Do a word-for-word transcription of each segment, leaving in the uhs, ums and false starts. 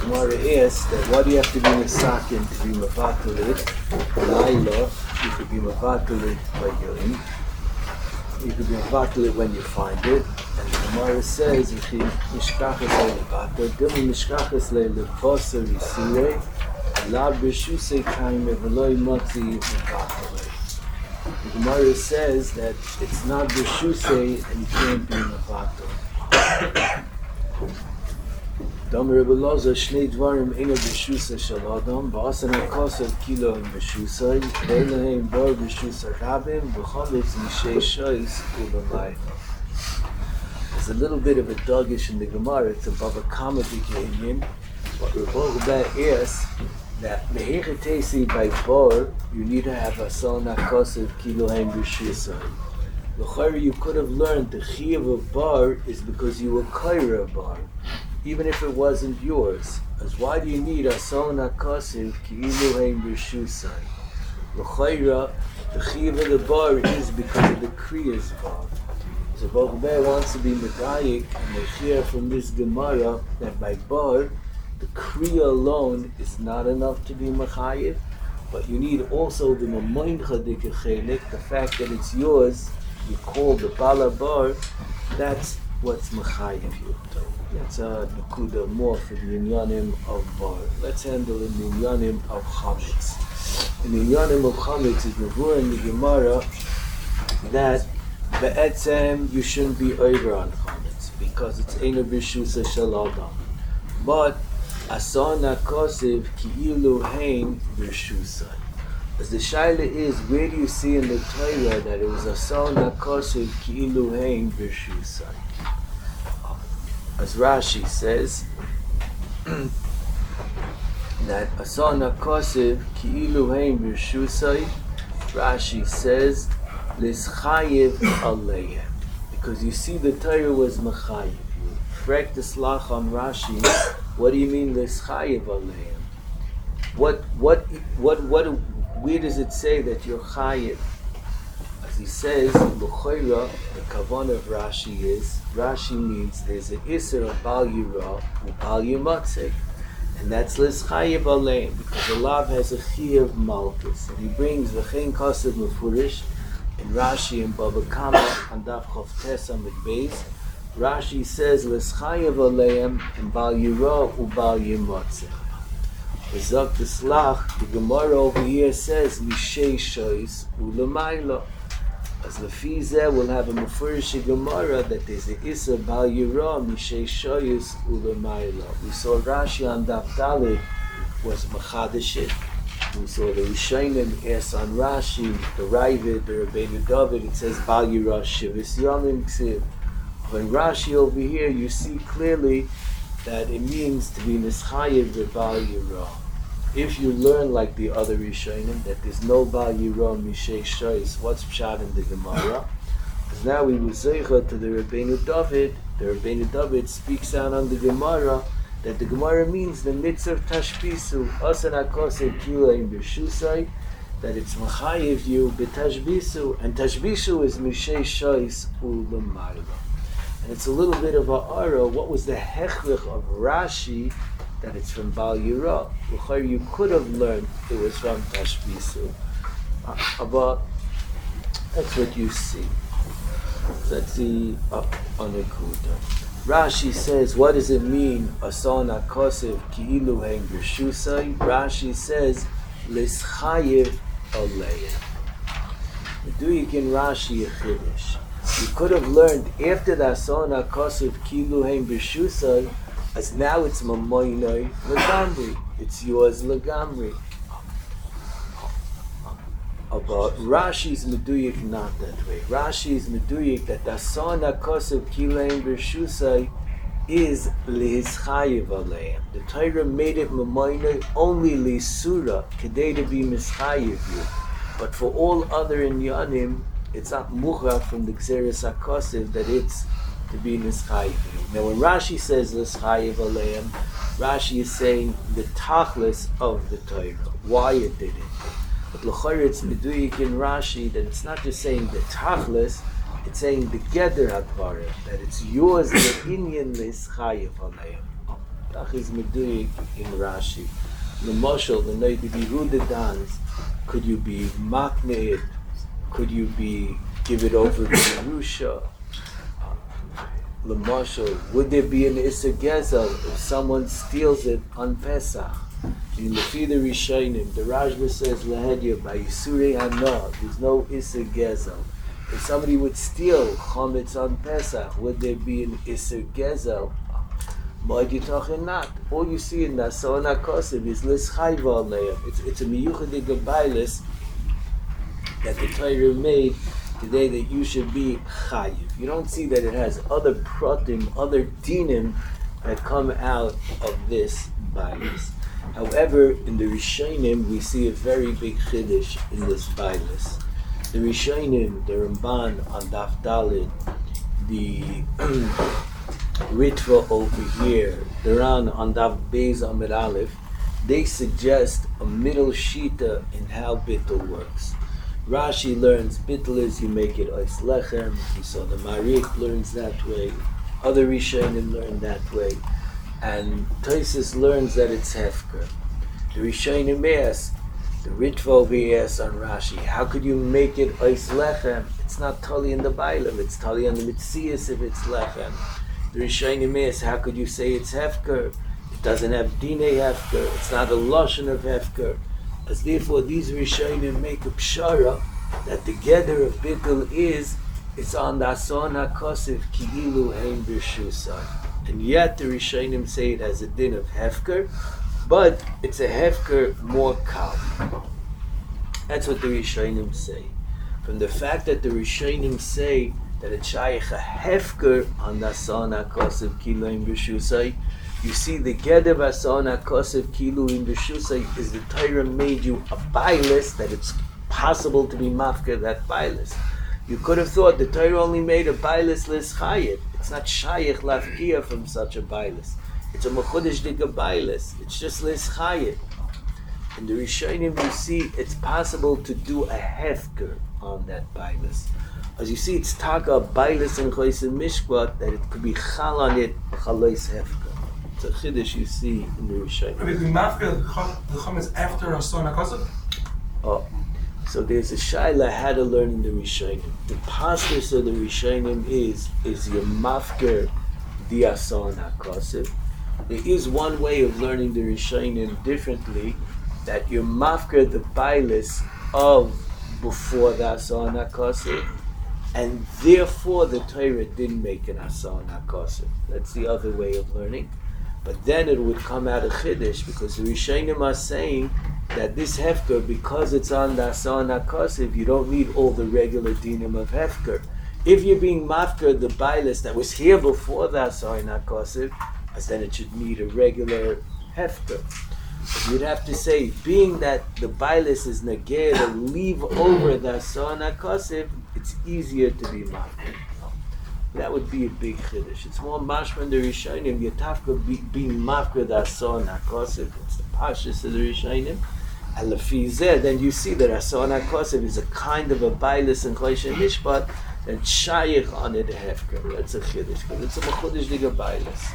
Gemara asks that what do you have to be misakin to be mavatalit? Laila, you could be mavatalit by Yom. You could be mavatalit when you find it. And the Gemara says, if you mishkachas le'levato, dimi mishkachas le'levasa risire, la b'shusei kaime v'loi motzi mavatalit. The Gemara says that it's not b'shusei and you can't be mavatalit. Dam Rebbe Loza shnei dvarim eino b'shusa shel adam ba'asan ha'kosel kilo in b'shusa ve'elahem bar b'shusa rabim v'chametz mishei shois u'lamayla. There's a little bit of a dogish in the Gemara. It's above a comma beginning. But Rebbe Loza asks that mehechetesi by bar you need to have a son ha'kosel kilo in b'shusa. L'chayr you could have learned the chiyuv of bar is because you were kaira bar, even if it wasn't yours. As why do you need a son hakasiv ki'ilu hein b'shusai? L'chayra, the chiyuv of the bar is because of the kriyas bar. So Bogubeh wants to be medayik and they hear from this Gemara that by bar, the kriya alone is not enough to be mechayiv, but you need also the mamoincha dikechelik, the fact that it's yours. You call the bala bar, that's what's mechayiv you. That's a nakuda more for the inyanim of bar. Let's handle in the inyanim of chametz. In the inyanim of chametz is nevur in the Gemara that be'etzem you shouldn't be over on chametz because it's eino b'shusa shel adam. But asan hakosiv ki'ilu hein b'shusa. As the shaila is, where do you see in the Torah that it was asan hakosiv ki'ilu hein b'shusa? As Rashi says, that asan hakosiv ki'ilu hein b'shusai, Rashi says, l'schayiv aleihem. Because you see the Torah was mechayiv. You frek the slach on Rashi, what do you mean l'schayiv aleihem? What, what, what, what, where does it say that you're chayiv? He says, l'choira, the kavan of Rashi is, Rashi means there's an isser of bal yira, bal yimatzeh, and that's l'schayiv aleim, because the lav has a chiyav malchus, and he brings v'chein kasev mefurish, in Rashi and Baba Kama, on Daf Chof Tes Amid Beis, Rashi says, l'schayiv aleim, and bal yira, ubal yimatzeh. The Zok the Slach, the Gemara over here says, mishei shois u'lamayla. As the Fizeh will have a Mefurish Gemara that there's a Issa Bal Yira Mishei Shoyus Ulamayla. We saw Rashi on Daf Daled was Machadeshit. We saw the Rishonim asked on Rashi, the Ravid, the Rabbeinu David, it says Bal Yira Shivus Yomim Ksiv. When Rashi over here, you see clearly that it means to be Nischayev the Bal Yira. If you learn like the other Rishonim that there's no Bal Yira Mishei Shois, what's pshat in the Gemara? Because now we will zeicha to the Rabbeinu David. The Rabbeinu David speaks out on the Gemara that the Gemara means the mitzvah of tashbisu asan hakosei kila in b'shusai, that it's machayev you b'tashbisu, and tashbisu is Mishei Shois u'lamayla. And it's a little bit of a ara. What was the hechrich of Rashi that it's from Bal Yira? You could have learned it was from Tashbisu. Uh, but that's what you see. Let's see uh, on the Kuda. Rashi says, what does it mean? Asan hakosiv ki'ilu hein b'shusai. Rashi says, l'schayev aleim. Do you can Rashi a chiddush? You could have learned after the asan hakosiv ki'ilu hein b'shusai, as now it's mamoinoi legamri. It's yours legamri. But Rashi's meduyik not that way. Rashi's meduyik that the asan hakosiv kilein b'shusai is lihischayev aleim. The Torah made it mamoinoi only lisura kedei to be mischayev you. But for all other inyanim, it's not muchach from the gzeres hakosiv that it's to be nischayev. Now when Rashi says nischayev aleim, Rashi is saying the tachlis of the Torah, why it did it. But l'chayr it's meduyik in Rashi that it's not just saying the tachlis, it's saying the geder hadvarim, that it's yours the inyan nischayev aleim. Kach is meduyik in Rashi. The Moshel, the night to be Rudadans, could you be makneid? Could you be give it over to Yerusha? The Moshel, would there be an Issa Gezel if someone steals it on Pesach? In the Fida Rishonim, the Rajba says Lahedya by Yisurei Hana, there's no Issa Gezel. If somebody would steal Chometz on Pesach, would there be an Issa Gezel? Moed not. All you see in Nason HaKosev is Lis Chayva Aleim. It's it's a miyuchadik Gabailis that the Torah made today that you should be Chayiv. You don't see that it has other pratim, other dinim that come out of this Bailis. However, in the Rishonim, we see a very big chiddush in this Bailis. The Rishonim, the Ramban on Daf Dalid, the Ritva over here, the Ran on Daf Beis Amid Aleph, they suggest a middle shita in how bittul works. Rashi learns bittul is you make it ois lechem. We saw the Marik learns that way. Other Rishonim learn that way. And Tosfos learns that it's hefker. The Rishonim ask, the Ritva over here asks on Rashi, how could you make it ois lechem? It's not tali in the Bailam, it's tali on the Mitzias if it's lechem. The Rishonim ask, how could you say it's hefker? It doesn't have dinei hefker, it's not a lashon of hefker. As therefore these Rishonim make a pshara that the gather of bittul is, it's on the Ason HaKosev ki'ilu hein b'shusai. And yet the Rishonim say it has a din of hefker, but it's a hefker more kal. That's what the Rishonim say. From the fact that the Rishonim say that it's shaykh a hefker on the Ason HaKosev ki'ilu hein b'shusai, you see the gather of Ason HaKosev ki'ilu hein b'shusai is the Torah made you a bailis that it's possible to be mafker that bailis. You could have thought the Torah only made a bailis lis chayit. It's not shayich lafkia from such a bailis. It's a mechudesh diga bailis. It's just lis chayit. In the Rishonim you see it's possible to do a hefker on that bailis. As you see, it's taka bailis and chois and mishpat that it could be chal on it chalois hefker. It's a chiddush you see in the Rishonim. But the mafker the chum is after Ason HaKosev? Oh. So there's a shaila how to learn in the Rishonim. The pastus of the Rishonim is is your mafker di Ason HaKosev. There is one way of learning the Rishonim differently, that you mafker the bailis of before the Ason HaKosev, and therefore the Torah didn't make an Ason HaKosev. That's the other way of learning. But then it would come out of Chiddush, because the Rishonim are saying that this hefker, because it's on the Ason HaKosev, you don't need all the regular dinim of hefker. If you're being mafker the bailis that was here before the Ason HaKosev, as then it should need a regular hefker. You'd have to say, being that the bailis is nageh to leave over the Ason HaKosev, it's easier to be mafker. That would be a big chiddush. It's more mashma in the Rishonim. Yatafka be, being mafka the Ason HaKosev. It's the pashas of the Rishonim. And lefizeh, then you see that Ason HaKosev is a kind of a bailis and chosh and mishpat, and shayich on it a hefker. That's a chiddush, because it's a mechudesh diga bailis.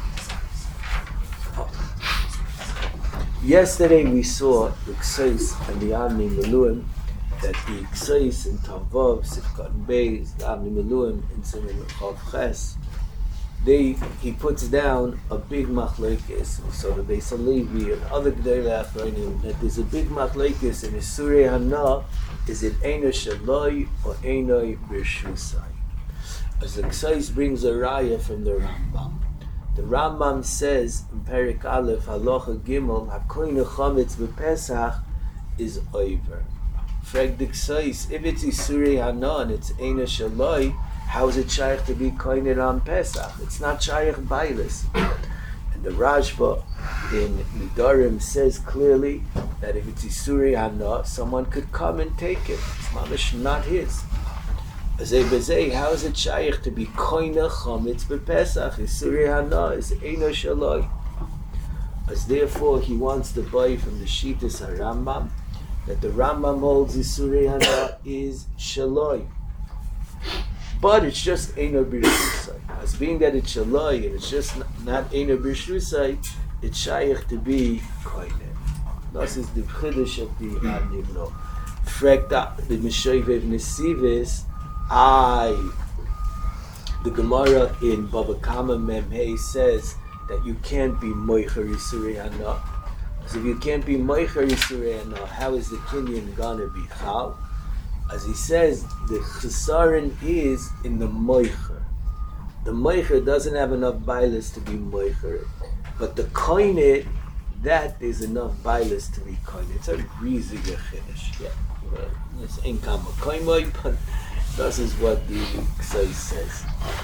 Yesterday we saw the Ksais and the Amni Meluim, that the Ksais in Tavov, Sifkat Beis, the Amni Meluim in Simin Chav Ches, they, he puts down a big machlekes, so the Beis Halevi and other Gdei Achronim, that there's a big machlekes in Isurei Hana, is it Eino Shaloi or Eino B'Shusai? As the Ksais brings a raya from the Rambam. The Rambam says in Perik Aleph, Halacha Gimel, HaKoyin Chometz B'Pesach is over. Frag the Ksais, if it's Isurei Hana and it's Eino Shaloi, how is it shaykh to be koined on Pesach? It's not shaykh bailis. And the Rashba in Nidarim says clearly that if it's Isurei Hana, someone could come and take it. It's mamish not his. Azay bezay, how is it shaykh to be koined chometz b'Pesach? Isurei Hana is eino shaloi. As therefore he wants to buy from the Shitas HaRambam that the Rambam holds Isurei Hana is shaloi. But it's just Eino B'Rishusai. As being that it's Shaloi and it's just not Eino B'Rishusai, it's shaykh to be Koine. This is the Chiddush of the Adnibno. Fragt the Meshovev Nesivis, I, the Gemara in Baba Kama Memhei says that you can't be Moicher Yisurei Hana. So if you can't be Moicher Yisurei Hana, how is the Kinyan gonna be Chal? As he says, the Chesaron is in the Moicher. The Moicher doesn't have enough bailas to be Moicher. But the Koine, that is enough bailas to be Koine. It's a riesiger Chiddush. Yeah. Well, this ain't Kama Koimoi, but this is what the Ksai says.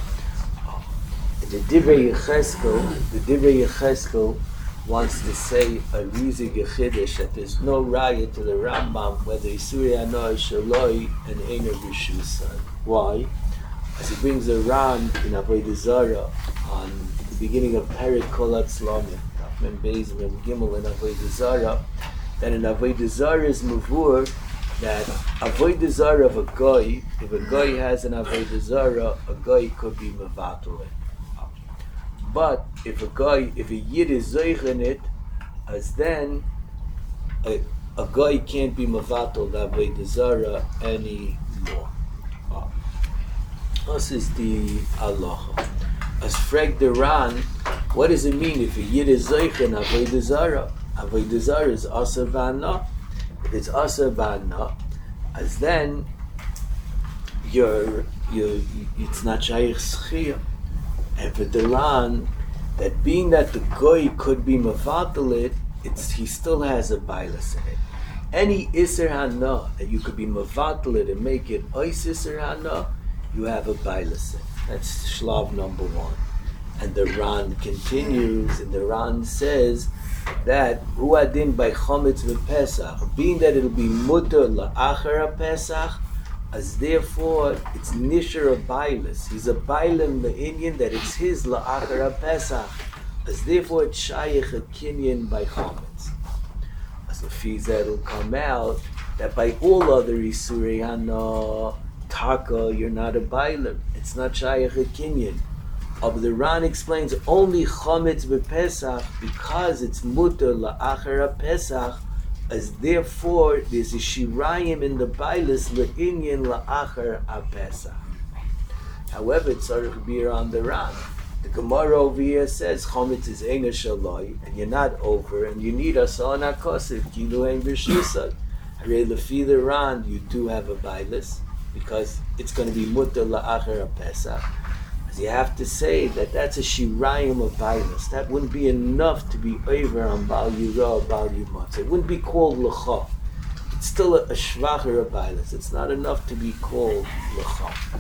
In the Divrei Yecheskel, the Divrei Yecheskel wants to say a riesiger Chiddush that there's no raya to the Rambam whether Yisurei Hana is Shaloi and Eino B'Rishusai. Why? As he brings a Ran in Avodah Zarah on the beginning of Perik Kol Hatzlamim, Mem Beis Mem Gimel in Avodah Zarah, that in Avodah Zarah is Mavur that Avodah Zarah of a Goy, if a Goy has an Avodah Zarah, a Goy could be Mevatel it. But if a guy, if a Yid is Zoich in it, as then a, a guy can't be Mavatal the Avodah Zarah anymore. Oh. This is the halacha. As Freg the Ran, what does it mean if a Yid is Zoich in Avodah Zarah? Avodah Zarah is Asa Vana. If it's Asa Vana, as then you're, you're, it's not Shaykh Schiyah. And for the Ran, that being that the Goy could be Mavatal, it's he still has a bailas in it. Any Isser Hana that you could be Mavatal and make it Ois Isser Hana, you have a bailas in. That's Shlav number one. And the Ran continues, and the Ran says that Hu Adin by Chometz v'Pesach, being that it'll be Mutter la'achar Pesach, as therefore it's nisher of bailas. He's a bailim le'inyan that it's his la'achar Pesach. As therefore it's shaykh a kinyan by chometz. As the fees that'll come out that by all other Yisurei Hana, taka, you're not a bailim. It's not shaykh a kinyan. But the Ran explains only chometz b'Pesach because it's mutter la'achar Pesach. As therefore, there's a shirayim in the bailas le'inyan la'achar ha-Pesach. However, it's tzarich bir on the Ran. The Gemara over here says chometz is eina shaloi, and you're not over, and you need a son hakosif kilu ein b'rishusai. Harei lefi the Ran, you do have a bailas because it's going to be mutter la'achar ha-Pesach. You have to say that that's a shirayim of bailas. That wouldn't be enough to be over on Bal Yira or Bal Yimotz. It wouldn't be called lecha. It's still a, a shvacher of bailas. It's not enough to be called lecha.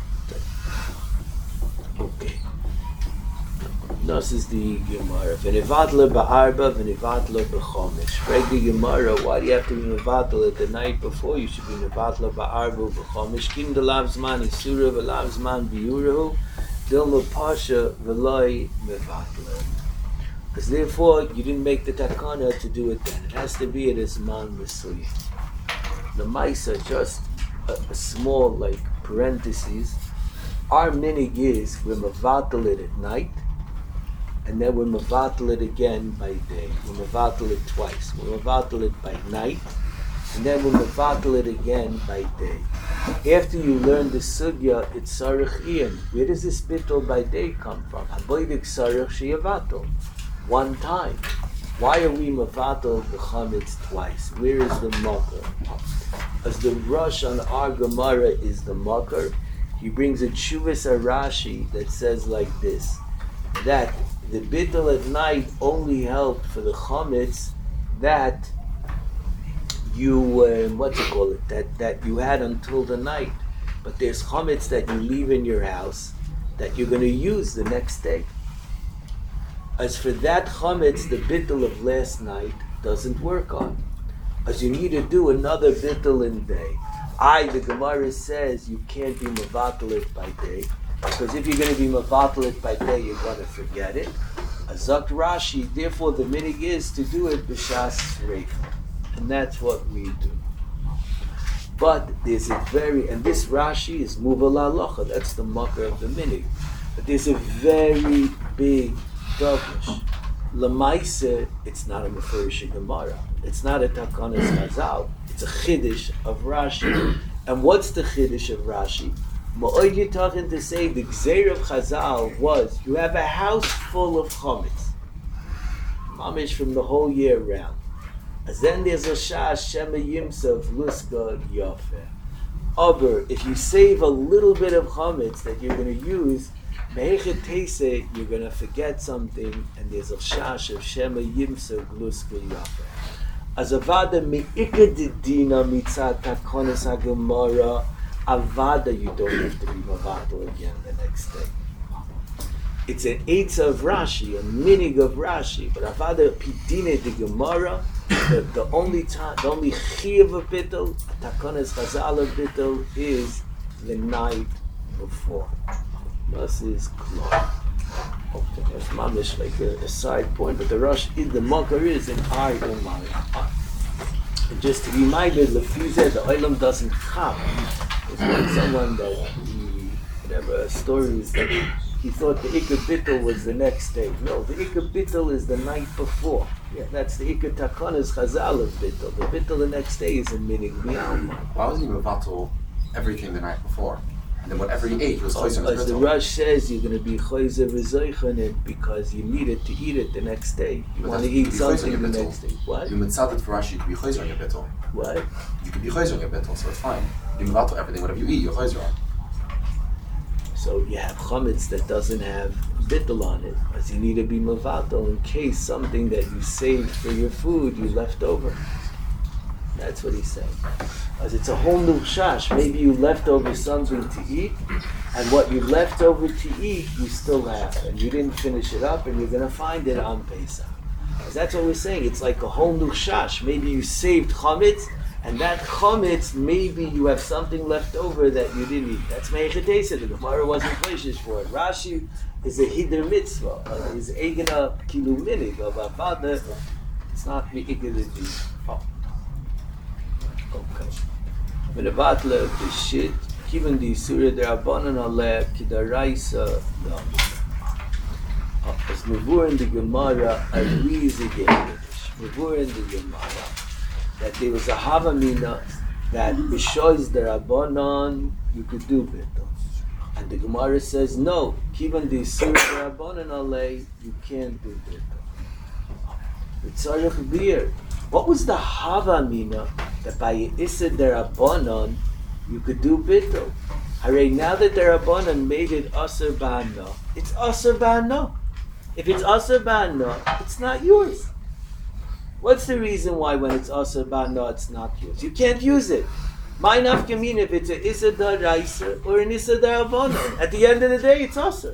Okay. This is the Gemara. V'nivatla ba'arba, v'nivatla b'chomesh. Frag the Gemara, why do you have to be nivatla at the night before? You should be nivatla ba'arba b'chomesh. Kim de lav zman isura v'lav zman b'yurahu. Dilma Pasha Veloi Mevatler. Because therefore you didn't make the takana to do it then. It has to be at a Zman Mesuya. The Maisa, just a, a small like parentheses. Our minig is we're Mevatel it at night, and then we're Mevatel it again by day. We're Mevatel it twice. We're Mevatel it by night, and then we're Mevatel it again by day. After you learn the sugya, it's sarich ian. Where does this bittul by day come from? Haboidik sarich sheyavatul. One time. Why are we mavatul the chametz twice? Where is the makar? As the rush on our Gemara is the makar, he brings a Tshuvas Arashi that says like this, that the bittul at night only helped for the chametz that you, uh, what's it called it, that, that you had until the night. But there's chametz that you leave in your house that you're going to use the next day. As for that chametz, the bittul of last night doesn't work on. As you need to do another bittul in day. I, the Gemara says you can't be mavatal it by day, because if you're going to be mavatal it by day, you're going to forget it. Azak Rashi, therefore the minig is to do it b'shas reif. And that's what we do. But there's a very, and this Rashi is Muval Halacha, that's the marker of the minig. But there's a very big dovish. Lamaise, it's not a Mefurish Gemara. It's not a Takanas Chazal. It's a Chiddush of Rashi. And what's the Chiddush of Rashi? Ma'od Yitachin to say the Gzeir of Chazal was, you have a house full of chametz. Mamish from the whole year round. As then there's a shah shema yimsav luska yafeh. Aber if you save a little bit of chametz that you're going to use, meichet teise, you're going to forget something, and there's a shash of shema yimsav luska yafeh. As avada me'ikad dina mitzat takonis hagemara, avada you don't have to be mavato again the next day. It's an eitz of Rashi, a minig of Rashi, but avada pidine de Gemara. The, the only time, the only chiyuv of bittul, takonas chazal of bittul, is the night before. This is close. Okay, that's mamish like a, a side point, but the rush in the makar is an I umay. And just to remind you, the fuzeh, the olam doesn't come. It's like someone that he, whatever stories that he thought the Ikar Bittul was the next day. No, the Ikar Bittul is the night before. Yeah, that's the Ikar Takonas Chazal of Bittul. The Bittul the next day is in Minig B'Alma. Why wasn't he mevatel everything the night before? And then whatever he ate, he was choizer on As the Rush says, you're going to be choizer v'zoich on it because you need it to eat it the next day. You want to eat something the next day. What? You mitzaded for Rashi, you could be choizer on your bittul. What? You could be choizer on your bittul, so it's fine. You mevatel everything, whatever you eat, you're choizer on. So you have chametz that doesn't have bittul on it, because you need to be mevatel in case something that you saved for your food you left over. That's what he's saying. Because it's a whole new shash. Maybe you left over something to eat, and what you left over to eat you still have, and you didn't finish it up, and you're going to find it on Pesach. Because that's what we're saying. It's like a whole new shash. Maybe you saved chametz, and that chametz, maybe you have something left over that you didn't eat. That's meichetesa. The Gemara wasn't places for it. Rashi is a hider mitzvah. Uh, is egena kilu minig of avada. It's not me'igel oh. Okay. Menevatla b'shit kiven di surah derabanan aleh kidaraisa dam. As mevur in the Gemara a riesige mevur in the Gemara that there was a havamina that b'shois derabanan you could do bittul, and the Gemara says no. Kiven di surah derabanan aleh you can't do bittul. Tzarich beer. What was the havamina that by Issa derabanan you could do bittul? Hooray! Now that derabanan made it aser ba'ana, it's aser ba'ana. If it's aser ba'ana, it's not yours. What's the reason why when it's aser ba'ana it's not yours? You can't use it. My nafkamin if it's a Issa daraisa or an Issa derabanan. At the end of the day, it's aser.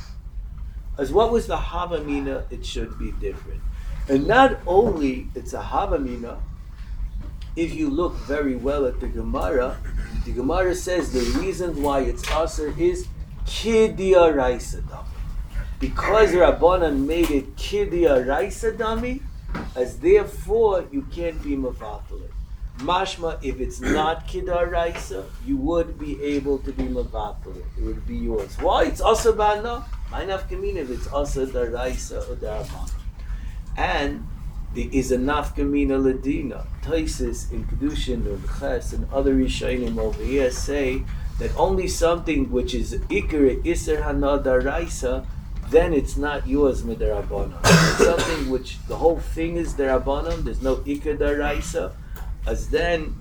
As what was the havamina? It should be different. And not only it's a havamina, if you look very well at the Gemara, the Gemara says the reason why it's aser is kidia raisa dami. Because Rabbanan made it kidia raisa dami, as therefore you can't be mevatel it. Mashma, if it's not kidia raisa, you would be able to be mevatel it. It would be yours. Why? It's aser ba'ana. My nafkamin if it's aser daraisa or darabanan. And there is a nafkamina ladina. Taisis in Kedushin or Ches and other Rishonim over here say that only something which is ikar iser hana daraisa, then it's not yours midarabanan. Something which the whole thing is darabanan, there's no ikar daraisa, as then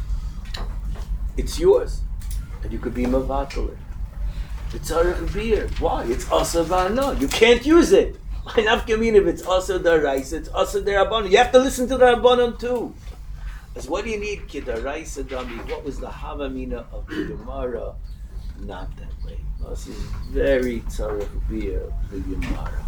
it's yours, and you could be mavatal it. It's tzarich beer. Why? It's aser ba'ana. You can't use it. My nafkamin if it's aser daraisa, it's aser derabanan. You have to listen to the rabbanon too. As what do you need? Kidaraisa dami. What was the havamina of the Gemara? Not that way. This is very tzarech beer the Gemara.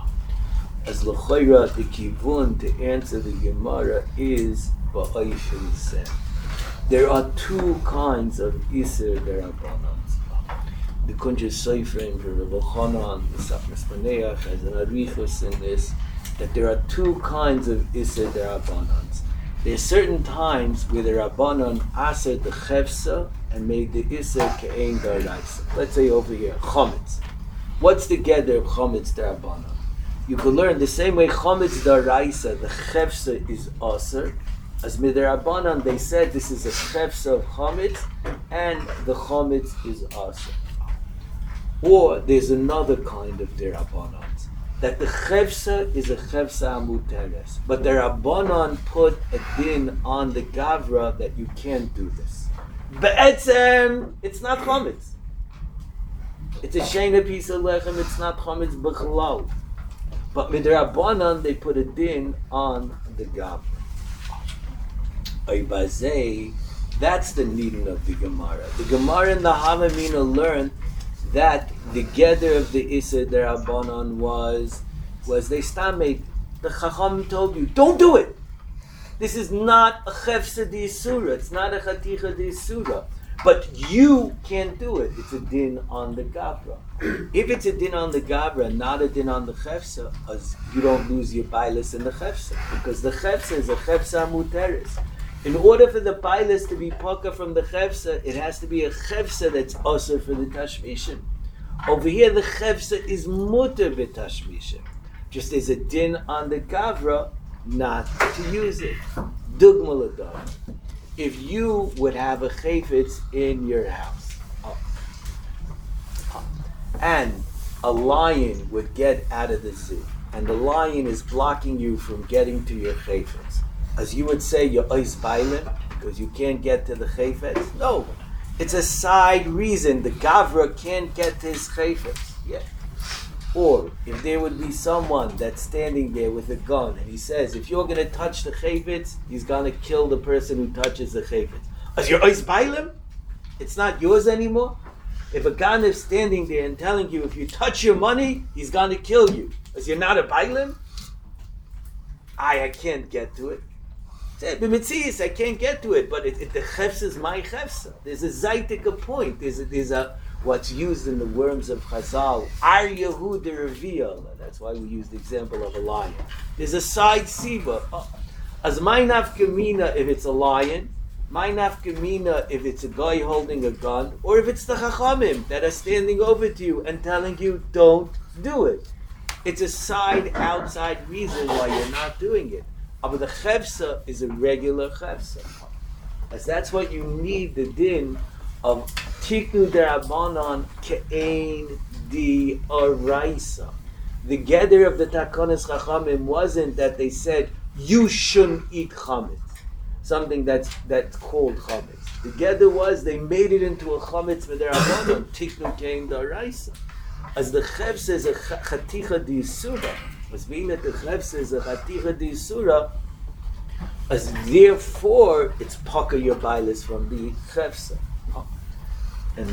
As l'choira the kivun to answer the Gemara is ba'oifin zeh. There are two kinds of iser derabanan. The Kunja Seifrim, the Rebbe Chanan, the Safras Paneach has an arichus in this, that there are two kinds of Isser Derabanans. There's certain times where the Rabbanon aser the chefsa and made the iser ke'ein daraisa. Let's say over here, chometz. What's the gather of chometz darabanan? You could learn the same way chometz daraisa, the chefsa is aser. As midarabanan, they said this is a chefsa of chometz, and the chometz is aser. Or there's another kind of derabanan, that the chefsa is a chefsa amuteres, but the Rabbanan put a din on the gavra that you can't do this. Be'etzem, it's not chometz. It's a sheina piece of lechem, it's not chometz b'chalal. But midrabanan, they put a din on the gavra. Oibazei, that's the needing of the Gemara. The Gemara in the Havamina learned that the gather of the Issa Derabanan was, was they stammed, the Chacham told you, don't do it! This is not a Chefsa di Surah, it's not a Chaticha di Surah. But you can't do it. It's a din on the Gavra. If it's a din on the Gavra, not a din on the Chefsa, as you don't lose your Bailis in the Chefsa. Because the Chefsa is a Chefsa Muteris. In order for the Bailis to be Paka from the Chefsa, it has to be a Chefsa that's also for the Tashmishim. Over here, the Chefsa is Muter b'Tashmishim. Just there's a din on the Gavra not to use it. Dugma l'dar. If you would have a chayfetz in your house, oh. Oh. and a lion would get out of the zoo, and the lion is blocking you from getting to your chayfetz, as you would say, you're ois bailim, because you can't get to the chayfetz? No. It's a side reason. The gavra can't get to his chayfetz. Yeah. Or if there would be someone that's standing there with a gun and he says, if you're going to touch the chayfetz, he's going to kill the person who touches the chayfetz. As you're ois bailim, it's not yours anymore. If a gun is standing there and telling you, if you touch your money, he's going to kill you, as you're not a bailim, I, I can't get to it. I can't get to it, but it, it, the chefsa is my chefsa. There's a zaitika point. There's a, there's a what's used in the worms of Chazal, Ar Yehuda Reviel. That's why we use the example of a lion. There's a side siba. As my nafkamina if it's a lion, my nafkamina if it's a guy holding a gun, or if it's the chachamim that are standing over to you and telling you don't do it. It's a side outside reason why you're not doing it. But the chefsa is a regular chefsa. As that's what you need the din of tiknu derabanan ke'ein di oraisa. The gather of the takonis chachamim wasn't that they said you shouldn't eat chametz, something that's that's called chametz. The gather was they made it into a chametz derabanan tiknu ke'ein di oraisa. As the chefsa is a chaticha di surah. As being that the chefsa is a chaticha di surah, as therefore it's paka your bailis from the chefsa. And,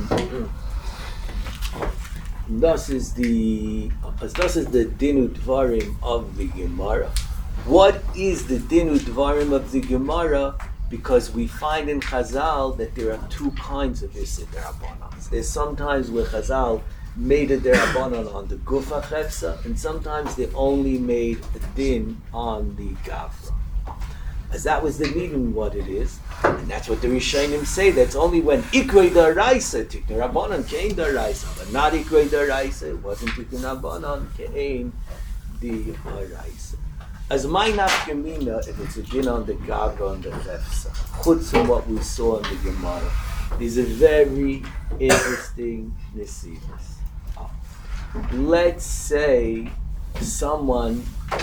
and thus is the as thus is the dinu dvarim of the Gemara. What is the dinu dvarim of the Gemara? Because we find in Chazal that there are two kinds of Issa derabanan. There's sometimes where Chazal made a derabanan on the gufa chefsa, and sometimes they only made a din on the gavra. As that was the meaning what it is, and that's what the Rishonim say. That's only when ikrei daraisa tikun derabanan kein daraisa, but not ikrei daraisa. It wasn't tikun derabanan kein di daraisa. As my nafkamina, if it's a din on the gavra on the chefsa, chutz from what we saw in the Gemara, is a very interesting nesivus. Let's say someone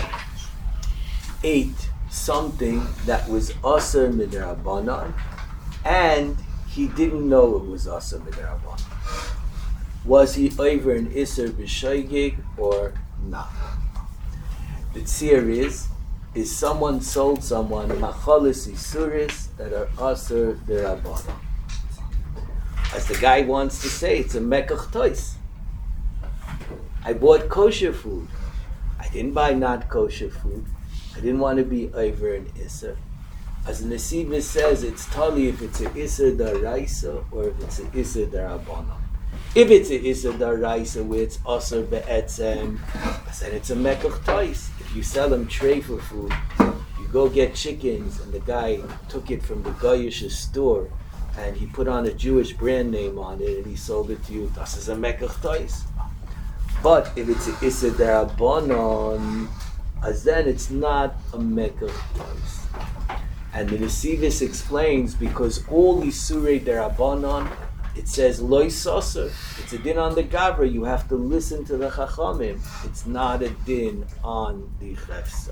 ate something that was aser midrabanan, and he didn't know it was aser midrabanan. Was he over an iser b'shoigig or not? The tzir is, is someone sold someone machalis isuris that are aser b'rabanan. As the guy wants to say, it's a mekach tois. I bought kosher food. I didn't buy not kosher food. I didn't want to be over an Isser. As the Nesivus says, it's tali if it's an Isser daraisa or if it's an Isser darabanan. If it's an Isser daraisa where it's Asr be'etzem, then it's a mekach tois. If you sell them tray for food, you go get chickens and the guy took it from the Goyish store and he put on a Jewish brand name on it and he sold it to you, das is a mekach tois. But if it's a issa derabanan, as then it's not a mekach tois. And the Nesivis explains because all isurei derabanan, it says loy saser. It's a din on the gavra. You have to listen to the chachamim. It's not a din on the chefsa.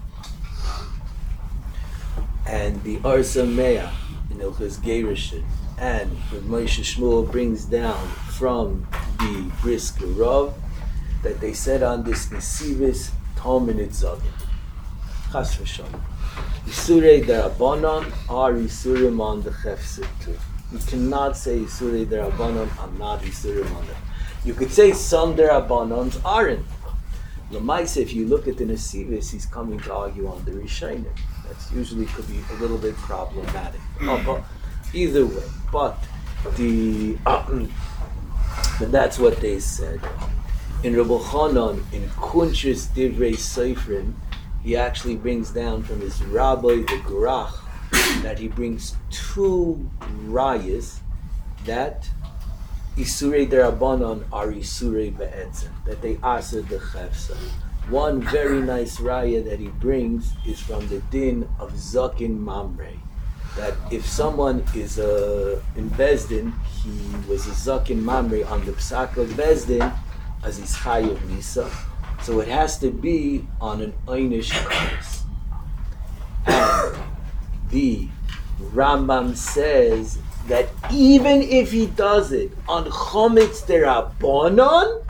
And the Arsa Meah in Ilchus Gerishin and what Moshe Shmuel brings down from the Brisker Rav that they said on this Nesivis Tominit Zagin. Chas v'shalom. Isurei derabanan are isurim on the chefsa too. You cannot say Isurei derabanan are not isurim on them. You could say some derabanans aren't. Lamaisa, if you look at the Nesivis, he's coming to argue on the Rishonim. That's usually could be a little bit problematic. Oh, but either way, but the uh, but that's what they said. In Rabbi Chanan, in Kunshis Divrei Seifrim, he actually brings down from his rabbi, the Gurach, that he brings two rayas that Isurei derabanan are Isurei be'etzem, that they answer the chefsa. One very nice raya that he brings is from the din of Zakin Mamre, that if someone is uh, in Bezdin, he was a Zakin Mamre on the Psak of Bezdin, as he's Chayav Misa, so it has to be on an Einish curse. And the Rambam says that even if he does it on Chometz derabanan,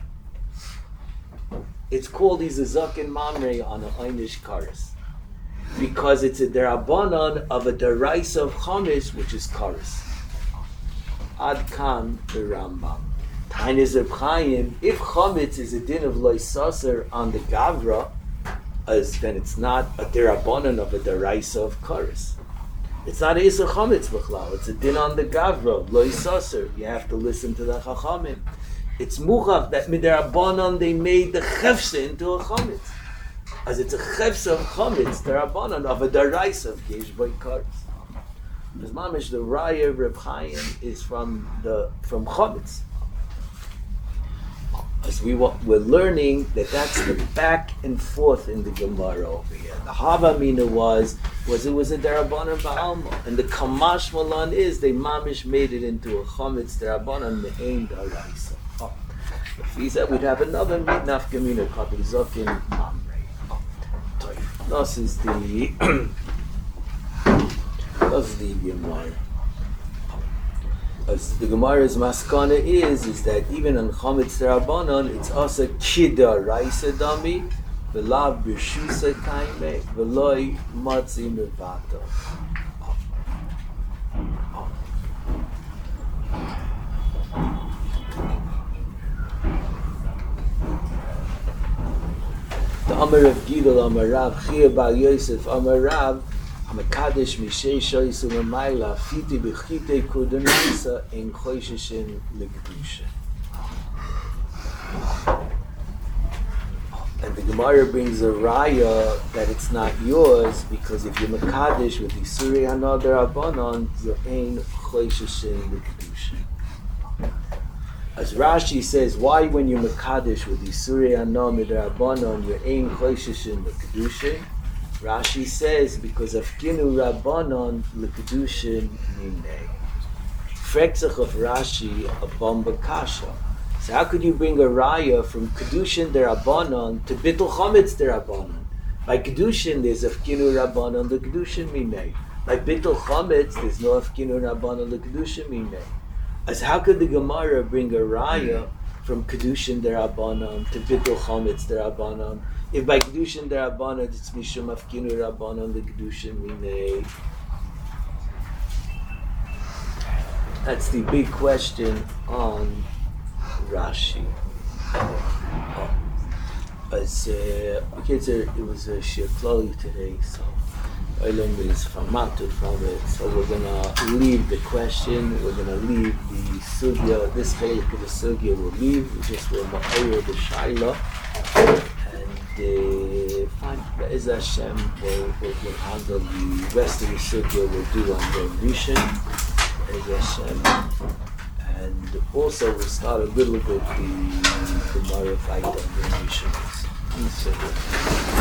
it's called he's a Zakin Mamre on an Einish Karis. Because it's a derabanan of a deraisa of Chometz, which is Karis. Ad kan the Rambam. Tainis of Chaim, if Chometz is a din of Loisaser on the Gavra, as then it's not a derabanan of a deraisa of Karis. It's not a Isa Chometz b'chlal. It's a din on the Gavra, Loisaser. You have to listen to the Chachamim. It's muchach that midarabanan they made the chefsa into a chometz, as it's a chefsa of chometz derabanan of a daraisa of Gesh by Karis. Because mamish the raya of Reb Chaim is from the from chometz. As we we're learning that that's the back and forth in the Gemara over here. The Havamina was was it was a derabanan ba'alma, and the Kamash Malan is they mamish made it into a chometz derabanan me'ein daraisa. He said we'd have another meat nafkamina called Zakin Mamre. This is the this is the Gemara. As the Gemara's maskana is is that even on Chometz derabanan it's also kida raisa dami v'lav b'shusa kaime v'loi matzi mevato. The Amar of Gidol, Amar Rav, Chia Bal Yosef, Amar Rav, Amakadesh Mishei Shoysu Mamayla, Fiti Bechite Kudanisa, in Chosheshin Legdusha. And the Gemara brings a raya that it's not yours because if you're Makadesh with Isurei Hanadar Abanon, you're in Chosheshin Legdusha. As Rashi says, why when you're Mekadesh with Isurei Hana Midrabanan, you're Ein Chosheshin L'Kedushin? Rashi says, because of Kinu Rabbanon L'Kedushin Minei. Frexach of Rashi, a Bomba Kasha. So how could you bring a raya from Kedushin Derabanan to Bittul Chometz Derabanan? By Kedushin, there's of Kinu Rabbanon L'Kedushin Minei. By Bittul Chometz, there's no of Kinu Rabbanon L'Kedushin Minei. As how could the Gemara bring a raya from Kedushin derabanan to Bittul Chometz derabanan? If by Kedushin derabanan it's Mishum Afkinu Rabbanan the Kedushin Minei. That's the big question on Rashi. Oh. As uh, kids, it was a shir klali today, so Olam is formatted from it. So we're gonna leave the question. We're gonna leave the sugya. This chelik of the sugya will leave. We just will ma'ayir the shaila and uh, find. Be'ez Hashem, we'll, we'll, we'll handle the rest of the sugya we'll do on Yom Rishon. Be'ez Hashem. And also we'll start a little bit the Gemara fight on Yom Rishon.